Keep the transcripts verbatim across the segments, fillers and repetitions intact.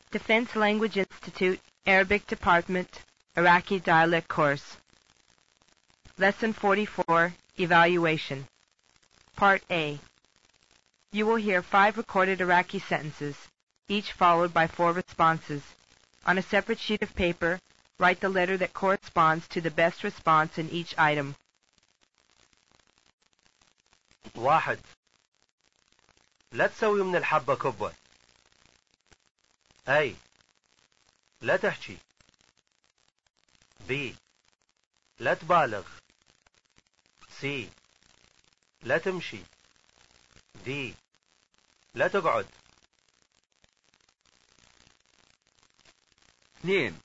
Defense Language Institute, Arabic Department, Iraqi Dialect Course. Lesson forty-four, Evaluation. Part A. You will hear five recorded Iraqi sentences, each followed by four responses. On a separate sheet of paper, write the letter that corresponds to the best response in each item. واحد. لا تسوي من الحبة كبة. أي. لا تحكي. بي. لا تبالغ. سي. لا تمشي. دي. لا تقعد. اثنين.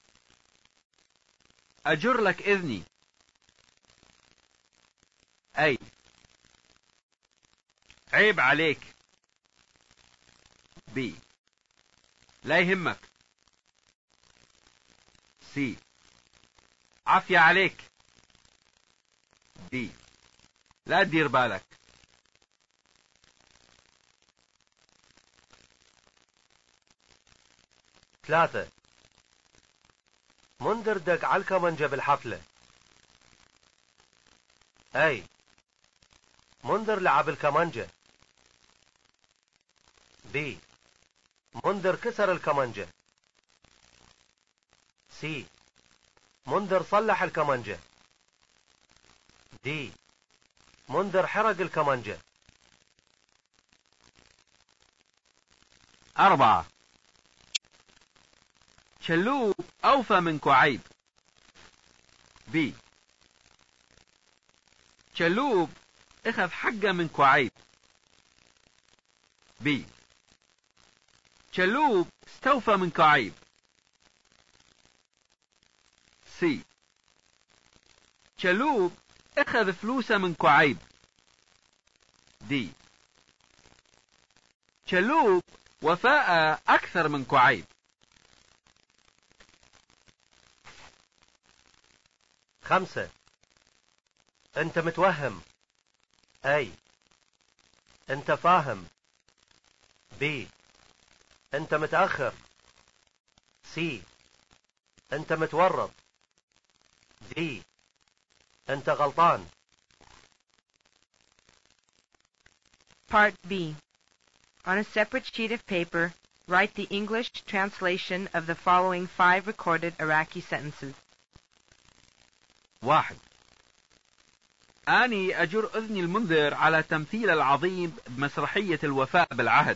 أجر لك إذني. أي. عيب عليك. بي. لا يهمك. سي. عافية عليك. دي. لا تدير بالك. ثلاثة. منذر دق على الكمنجة بالحفلة. أي. منذر لعب الكمنجة. بي. منذر كسر الكمنجة. سي. منذر صلح الكمنجة. دي. منذر حرق الكمنجة. أربعة. شلوب أوفى من كعيب. بي. شلوب اخذ حقه من كعيب. بي. شلوب استوفى من كعيب. سي. شلوب اخذ فلوسه من كعيب. دي. شلوب وفاء أكثر من كعيب. خمسة. أنت متوهم. أي. أنت فاهم. بي. أنت متأخر. سي. أنت متورط. دي. أنت غلطان. Part B. On a separate sheet of paper, write the English translation of the following five recorded Iraqi sentences. واحد. أني أجر أذني المنذر على تمثيل العظيم بمسرحية الوفاء بالعهد.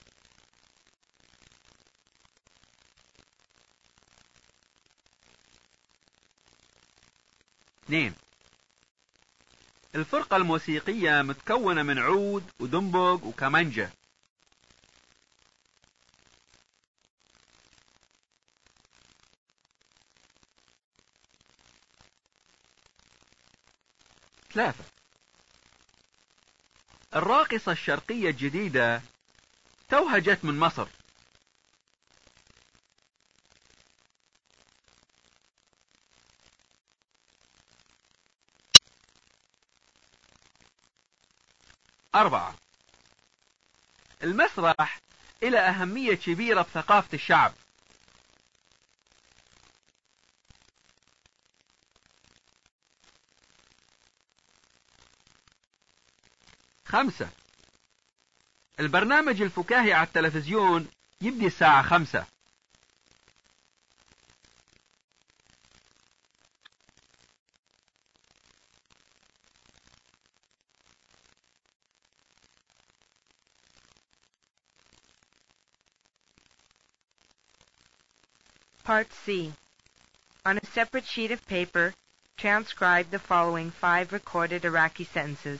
اثنين. الفرقة الموسيقية متكونة من عود ودنبوق وكمانجة. ثلاثة. الراقصة الشرقية الجديدة توها جت من مصر. أربعة. المسرح إلى أهمية كبيرة بثقافة الشعب. خمسة. البرنامج الفكاهي على التلفزيون يبدي الساعة خمسة. Part C. On a separate sheet of paper, transcribe the following five recorded Iraqi sentences.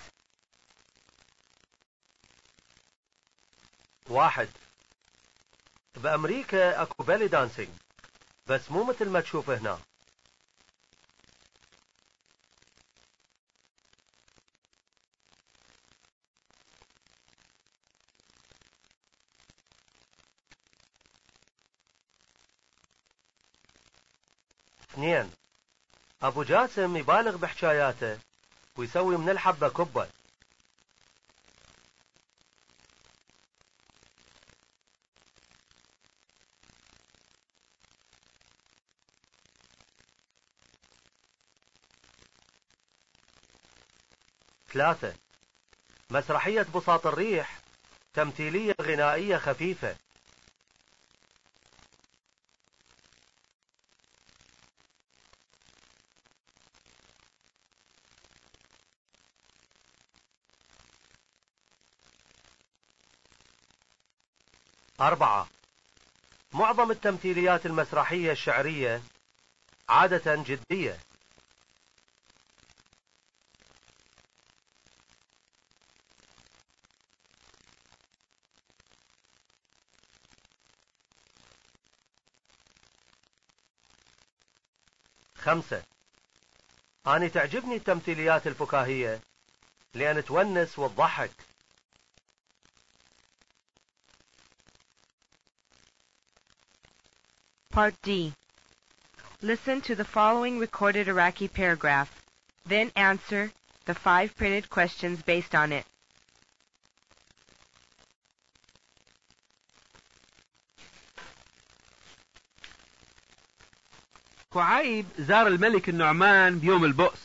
واحد. بأمريكا أكو بالي دانسينج، بس مو مثل ما تشوف هنا. اثنين. أبو جاسم يبالغ بحكاياته ويسوي من الحبة كبة. ثلاثة. مسرحية بساط الريح تمثيلية غنائية خفيفة. أربعة. معظم التمثيليات المسرحية الشعرية عادة جدية. خمسة. أنا تعجبني التمثيليات الفكاهية لأن تونس وتضحك. Part D. Listen to the following recorded Iraqi paragraph, then answer the five printed questions based on it. كعيب زار الملك النعمان بيوم البؤس.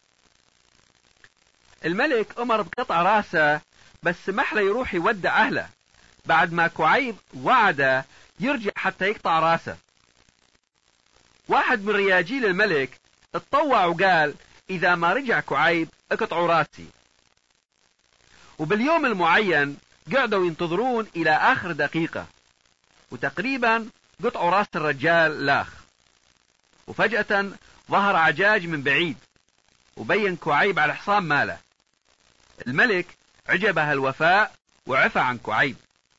الملك أمر بقطع راسه، بس سمح له يروح يودع أهله، بعد ما كعيب وعده يرجع حتى يقطع راسه. واحد من رياجيل الملك اتطوع وقال إذا ما رجع كعيب اقطعوا راسي. وباليوم المعين قعدوا ينتظرون إلى آخر دقيقة، وتقريبا قطعوا راس الرجال لاخ. وفجأة ظهر عجاج من بعيد وبين كعيب على حصان ماله. الملك عجبه الوفاء وعفى عن كعيب.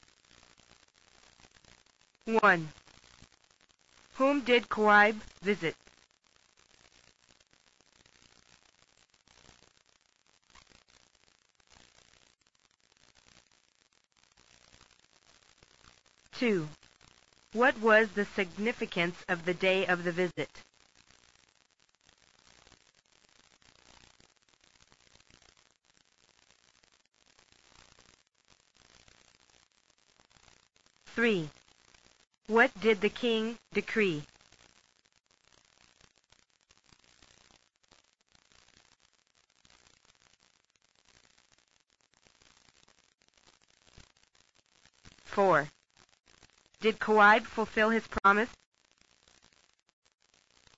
one. Whom did Kuaib visit? two. What was the significance of the day of the visit? three. What did the king decree? four. Did Kuaib fulfill his promise